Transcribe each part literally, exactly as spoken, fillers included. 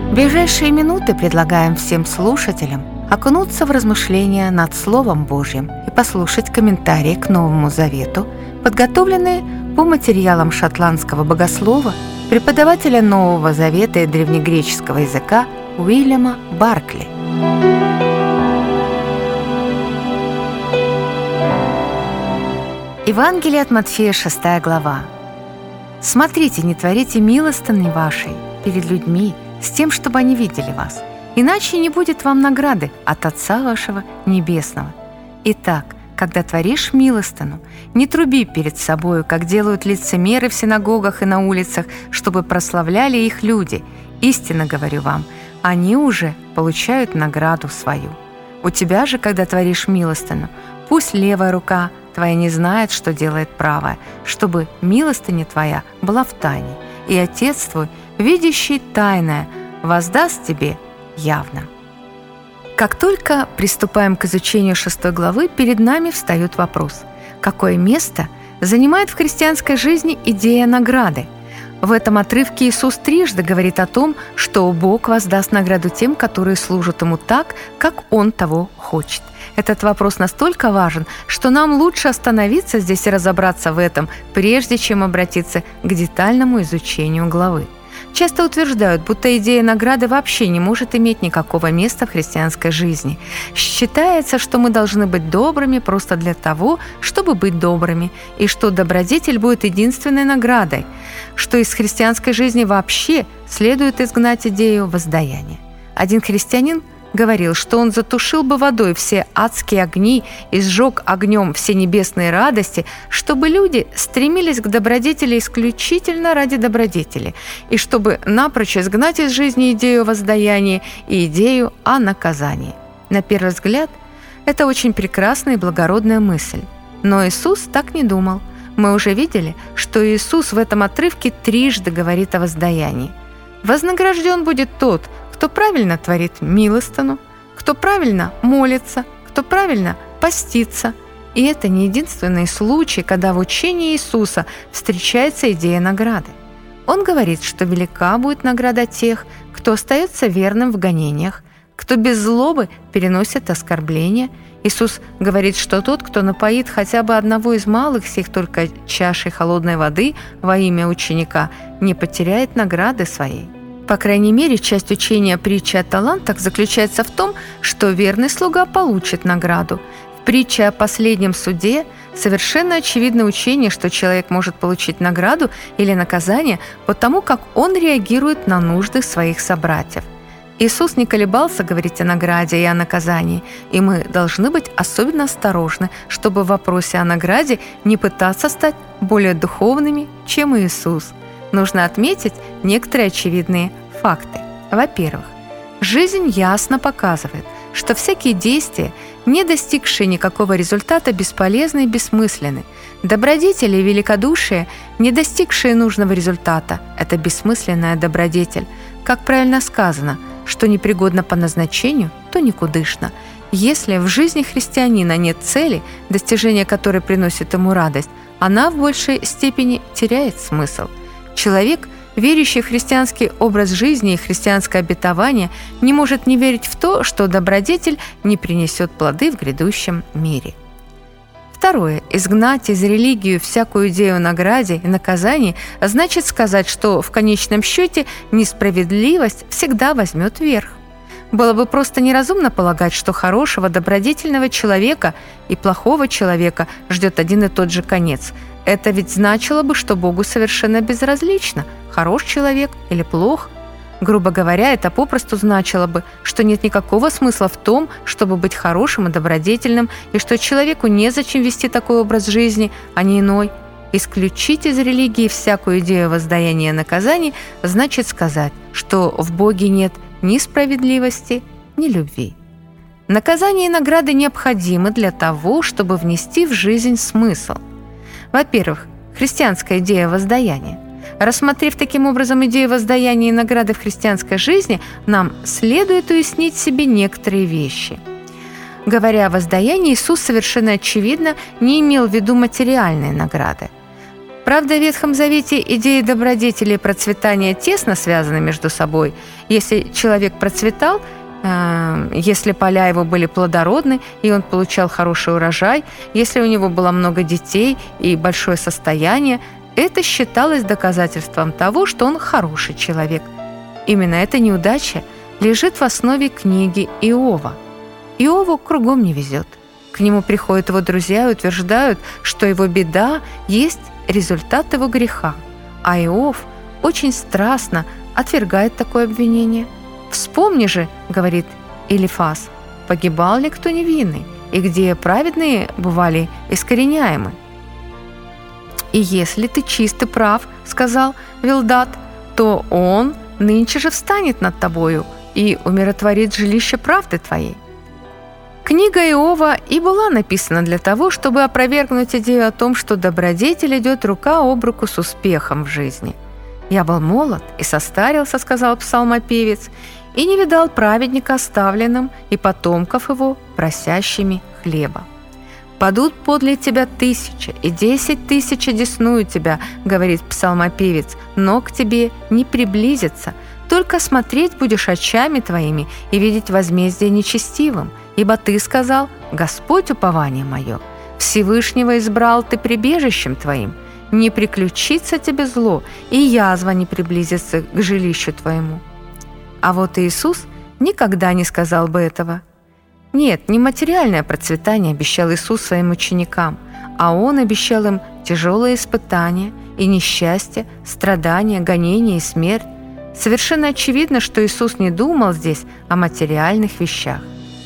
В ближайшие минуты предлагаем всем слушателям окунуться в размышления над Словом Божьим и послушать комментарии к Новому Завету, подготовленные по материалам шотландского богослова, преподавателя Нового Завета и древнегреческого языка Уильяма Баркли. Евангелие от Матфея, шестая глава. «Смотрите, не творите милостыни вашей перед людьми, с тем, чтобы они видели вас, иначе не будет вам награды от Отца вашего Небесного. Итак, когда творишь милостыну, не труби перед собою, как делают лицемеры в синагогах и на улицах, чтобы прославляли их люди. Истинно говорю вам, они уже получают награду свою. У тебя же, когда творишь милостыну, пусть левая рука твоя не знает, что делает правая, чтобы милостыня твоя была в тайне, и Отец твой, видящий тайное, воздаст тебе явно». Как только приступаем к изучению шестой главы, перед нами встает вопрос: какое место занимает в христианской жизни идея награды? В этом отрывке Иисус трижды говорит о том, что Бог воздаст награду тем, которые служат Ему так, как Он того хочет. Этот вопрос настолько важен, что нам лучше остановиться здесь и разобраться в этом, прежде чем обратиться к детальному изучению главы. Часто утверждают, будто идея награды вообще не может иметь никакого места в христианской жизни. Считается, что мы должны быть добрыми просто для того, чтобы быть добрыми, и что добродетель будет единственной наградой, что из христианской жизни вообще следует изгнать идею воздаяния. Один христианин говорил, что он затушил бы водой все адские огни и сжег огнем все небесные радости, чтобы люди стремились к добродетели исключительно ради добродетели, и чтобы напрочь изгнать из жизни идею воздаяния и идею о наказании. На первый взгляд, это очень прекрасная и благородная мысль. Но Иисус так не думал. Мы уже видели, что Иисус в этом отрывке трижды говорит о воздаянии. Вознагражден будет тот, кто правильно творит милостыну, кто правильно молится, кто правильно постится. И это не единственный случай, когда в учении Иисуса встречается идея награды. Он говорит, что велика будет награда тех, кто остается верным в гонениях, кто без злобы переносит оскорбления. Иисус говорит, что тот, кто напоит хотя бы одного из малых сих только чашей холодной воды во имя ученика, не потеряет награды своей. По крайней мере, часть учения притчи о талантах заключается в том, что верный слуга получит награду. В притче о последнем суде совершенно очевидно учение, что человек может получить награду или наказание по тому, как он реагирует на нужды своих собратьев. Иисус не колебался говорить о награде и о наказании, и мы должны быть особенно осторожны, чтобы в вопросе о награде не пытаться стать более духовными, чем Иисус. Нужно отметить некоторые очевидные факты. Во-первых, жизнь ясно показывает, что всякие действия, не достигшие никакого результата, бесполезны и бессмысленны. Добродетели и великодушие, не достигшие нужного результата, это бессмысленная добродетель. Как правильно сказано, что непригодно по назначению, то никудышно. Если в жизни христианина нет цели, достижение которой приносит ему радость, она в большей степени теряет смысл. Человек, верящий в христианский образ жизни и христианское обетование, не может не верить в то, что добродетель не принесет плоды в грядущем мире. Второе. Изгнать из религии всякую идею о награде и наказании значит сказать, что в конечном счете несправедливость всегда возьмет верх. Было бы просто неразумно полагать, что хорошего, добродетельного человека и плохого человека ждет один и тот же конец. Это ведь значило бы, что Богу совершенно безразлично, хорош человек или плох. Грубо говоря, это попросту значило бы, что нет никакого смысла в том, чтобы быть хорошим и добродетельным, и что человеку незачем вести такой образ жизни, а не иной. Исключить из религии всякую идею воздаяния и наказаний значит сказать, что в Боге нет ни справедливости, ни любви. Наказание и награды необходимы для того, чтобы внести в жизнь смысл. Во-первых, христианская идея воздаяния. Рассмотрев таким образом идею воздаяния и награды в христианской жизни, нам следует уяснить себе некоторые вещи. Говоря о воздаянии, Иисус совершенно очевидно не имел в виду материальные награды. Правда, в Ветхом Завете идеи добродетели и процветания тесно связаны между собой. Если человек процветал, если поля его были плодородны, и он получал хороший урожай, если у него было много детей и большое состояние, это считалось доказательством того, что он хороший человек. Именно эта неудача лежит в основе книги Иова. Иову кругом не везет. К нему приходят его друзья и утверждают, что его беда есть результат его греха, а Иов очень страстно отвергает такое обвинение. «Вспомни же, — говорит Элифаз, — погибал ли кто невинный, и где праведные бывали искореняемы? И если ты чист и прав, — сказал Вилдад, — то он нынче же встанет над тобою и умиротворит жилище правды твоей». Книга Иова и была написана для того, чтобы опровергнуть идею о том, что добродетель идет рука об руку с успехом в жизни. «Я был молод и состарился, — сказал псалмопевец, — и не видал праведника оставленным и потомков его просящими хлеба. Падут подле тебя тысяча, и десять тысяч одесную тебя, — говорит псалмопевец, — но к тебе не приблизится, только смотреть будешь очами твоими и видеть возмездие нечестивым. Ибо ты сказал: Господь упование мое, Всевышнего избрал ты прибежищем твоим, не приключится тебе зло, и язва не приблизится к жилищу твоему». А вот Иисус никогда не сказал бы этого. Нет, не материальное процветание обещал Иисус своим ученикам, а Он обещал им тяжелые испытания и несчастье, страдания, гонения и смерть. Совершенно очевидно, что Иисус не думал здесь о материальных вещах.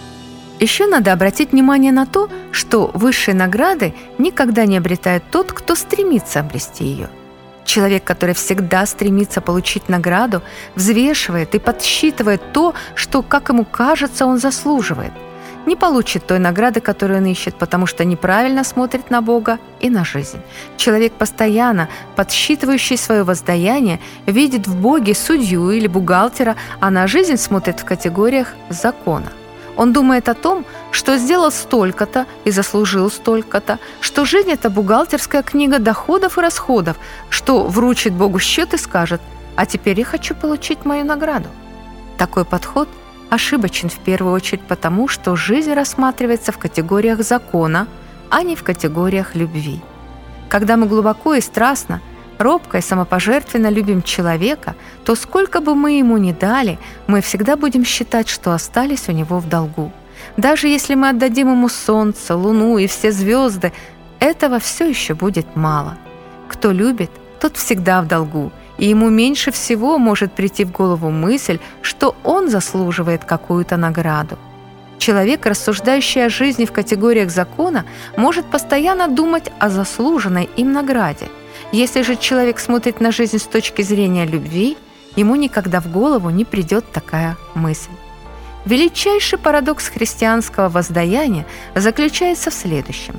Еще надо обратить внимание на то, что высшие награды никогда не обретает тот, кто стремится обрести ее. Человек, который всегда стремится получить награду, взвешивает и подсчитывает то, что, как ему кажется, он заслуживает. Не получит той награды, которую он ищет, потому что неправильно смотрит на Бога и на жизнь. Человек, постоянно подсчитывающий свое воздаяние, видит в Боге судью или бухгалтера, а на жизнь смотрит в категориях закона. Он думает о том, что сделал столько-то и заслужил столько-то, что жизнь – это бухгалтерская книга доходов и расходов, что вручит Богу счет и скажет: «А теперь я хочу получить мою награду». Такой подход ошибочен в первую очередь потому, что жизнь рассматривается в категориях закона, а не в категориях любви. Когда мы глубоко и страстно, робко и самопожертвенно любим человека, то сколько бы мы ему ни дали, мы всегда будем считать, что остались у него в долгу. Даже если мы отдадим ему солнце, луну и все звезды, этого все еще будет мало. Кто любит, тот всегда в долгу, и ему меньше всего может прийти в голову мысль, что он заслуживает какую-то награду. Человек, рассуждающий о жизни в категориях закона, может постоянно думать о заслуженной им награде. Если же человек смотрит на жизнь с точки зрения любви, ему никогда в голову не придет такая мысль. Величайший парадокс христианского воздаяния заключается в следующем.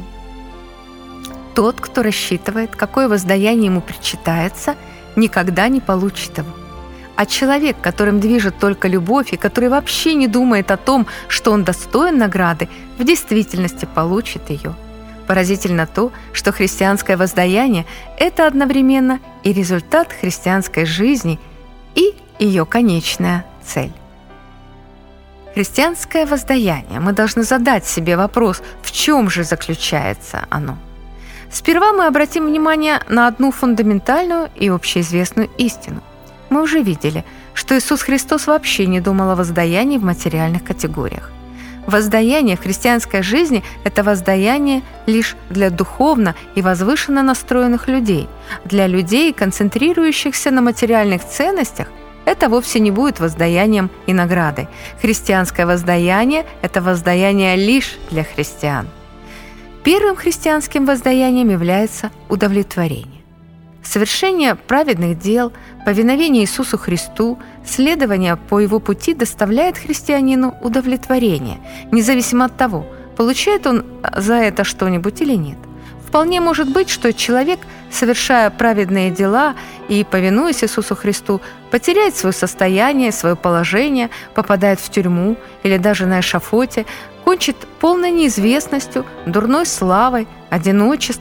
Тот, кто рассчитывает, какое воздаяние ему причитается, никогда не получит его. А человек, которым движет только любовь и который вообще не думает о том, что он достоин награды, в действительности получит ее. Поразительно то, что христианское воздаяние – это одновременно и результат христианской жизни, и ее конечная цель. Христианское воздаяние. Мы должны задать себе вопрос, в чем же заключается оно. Сперва мы обратим внимание на одну фундаментальную и общеизвестную истину. Мы уже видели, что Иисус Христос вообще не думал о воздаянии в материальных категориях. Воздаяние в христианской жизни – это воздаяние лишь для духовно и возвышенно настроенных людей. Для людей, концентрирующихся на материальных ценностях, это вовсе не будет воздаянием и наградой. Христианское воздаяние – это воздаяние лишь для христиан. Первым христианским воздаянием является удовлетворение. Совершение праведных дел, повиновение Иисусу Христу, следование по Его пути доставляет христианину удовлетворение, независимо от того, получает он за это что-нибудь или нет. Вполне может быть, что человек, совершая праведные дела и повинуясь Иисусу Христу, потеряет свое состояние, свое положение, попадает в тюрьму или даже на эшафоте, кончит полной неизвестностью, дурной славой, одиночеством.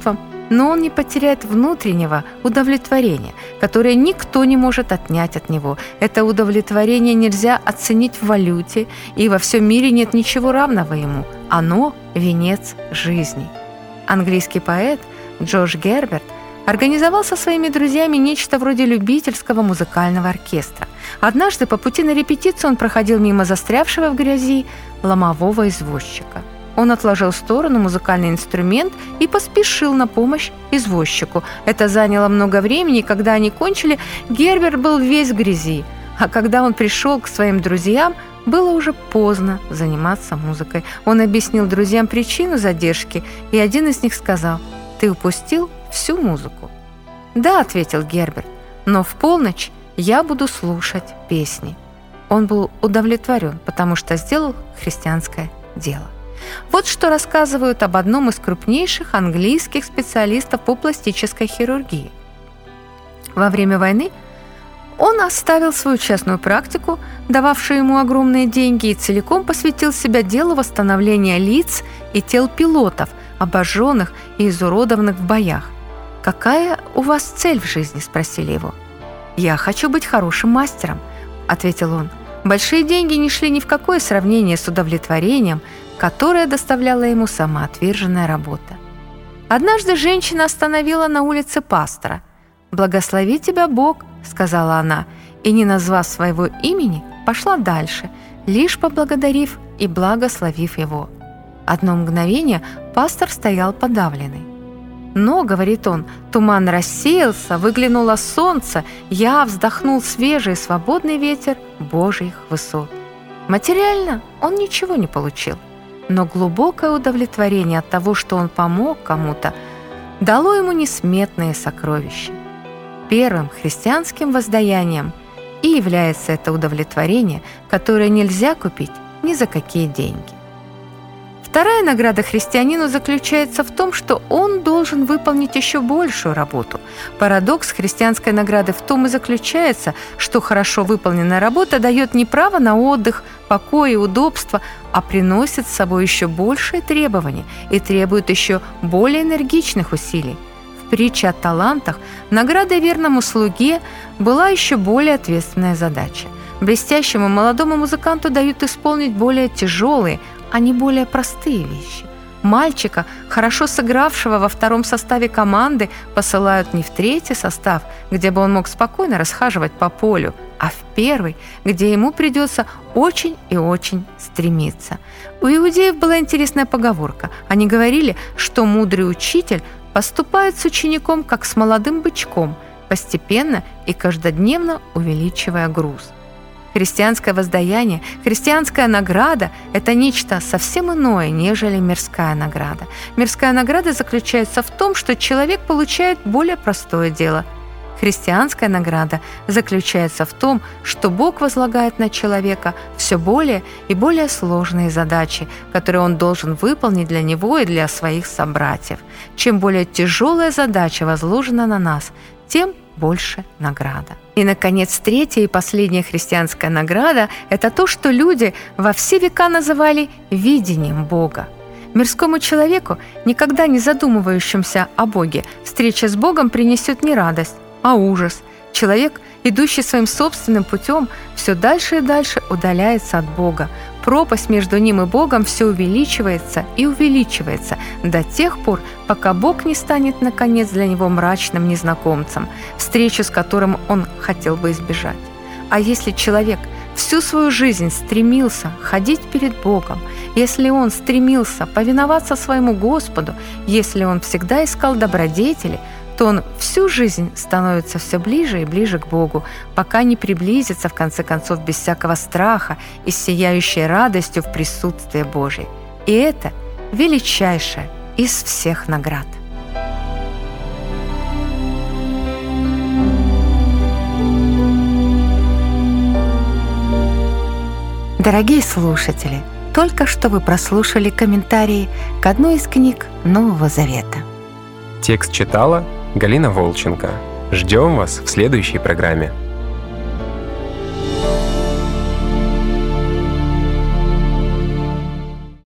но он не потеряет внутреннего удовлетворения, которое никто не может отнять от него. Это удовлетворение нельзя оценить в валюте, и во всем мире нет ничего равного ему. Оно – венец жизни. Английский поэт Джош Герберт организовал со своими друзьями нечто вроде любительского музыкального оркестра. Однажды по пути на репетицию он проходил мимо застрявшего в грязи ломового извозчика. Он отложил в сторону музыкальный инструмент и поспешил на помощь извозчику. Это заняло много времени, и когда они кончили, Герберт был весь в грязи. А когда он пришел к своим друзьям, было уже поздно заниматься музыкой. Он объяснил друзьям причину задержки, и один из них сказал: «Ты упустил всю музыку». «Да», — ответил Герберт, — «но в полночь я буду слушать песни». Он был удовлетворен, потому что сделал христианское дело. Вот что рассказывают об одном из крупнейших английских специалистов по пластической хирургии. Во время войны он оставил свою частную практику, дававшую ему огромные деньги, и целиком посвятил себя делу восстановления лиц и тел пилотов, обожженных и изуродованных в боях. «Какая у вас цель в жизни?» – спросили его. «Я хочу быть хорошим мастером», – ответил он. Большие деньги не шли ни в какое сравнение с удовлетворением, которое доставляла ему самоотверженная работа. Однажды женщина остановила на улице пастора. «Благослови тебя Бог», — сказала она, и, не назвав своего имени, пошла дальше, лишь поблагодарив и благословив его. Одно мгновение пастор стоял подавленный. «Но, — говорит он, — туман рассеялся, выглянуло солнце, я вздохнул свежий свободный ветер Божьих высот». Материально он ничего не получил, но глубокое удовлетворение от того, что он помог кому-то, дало ему несметные сокровища. Первым христианским воздаянием и является это удовлетворение, которое нельзя купить ни за какие деньги. Вторая награда христианину заключается в том, что он должен выполнить еще большую работу. Парадокс христианской награды в том и заключается, что хорошо выполненная работа дает не право на отдых, покой и удобство, а приносит с собой еще большие требования и требует еще более энергичных усилий. В притче о талантах наградой верному слуге была еще более ответственная задача. Блестящему молодому музыканту дают исполнить более тяжелые, а не более простые вещи. Мальчика, хорошо сыгравшего во втором составе команды, посылают не в третий состав, где бы он мог спокойно расхаживать по полю, а в первый, где ему придется очень и очень стремиться. У иудеев была интересная поговорка. Они говорили, что мудрый учитель поступает с учеником, как с молодым бычком, постепенно и каждодневно увеличивая груз. Христианское воздаяние, христианская награда – это нечто совсем иное, нежели мирская награда. Мирская награда заключается в том, что человек получает более простое дело. Христианская награда заключается в том, что Бог возлагает на человека все более и более сложные задачи, которые он должен выполнить для него и для своих собратьев. Чем более тяжелая задача возложена на нас, тем больше награда. И, наконец, третья и последняя христианская награда – это то, что люди во все века называли видением Бога. Мирскому человеку, никогда не задумывающемуся о Боге, встреча с Богом принесет не радость, а ужас. Человек, идущий своим собственным путем, все дальше и дальше удаляется от Бога. Пропасть между ним и Богом все увеличивается и увеличивается до тех пор, пока Бог не станет, наконец, для него мрачным незнакомцем, встречу с которым он хотел бы избежать. А если человек всю свою жизнь стремился ходить перед Богом, если он стремился повиноваться своему Господу, если он всегда искал добродетели, то он всю жизнь становится все ближе и ближе к Богу, пока не приблизится, в конце концов, без всякого страха и с сияющей радостью в присутствии Божьей. И это величайшая из всех наград. Дорогие слушатели, только что вы прослушали комментарии к одной из книг Нового Завета. Текст читала Галина Волченко. Ждем вас в следующей программе.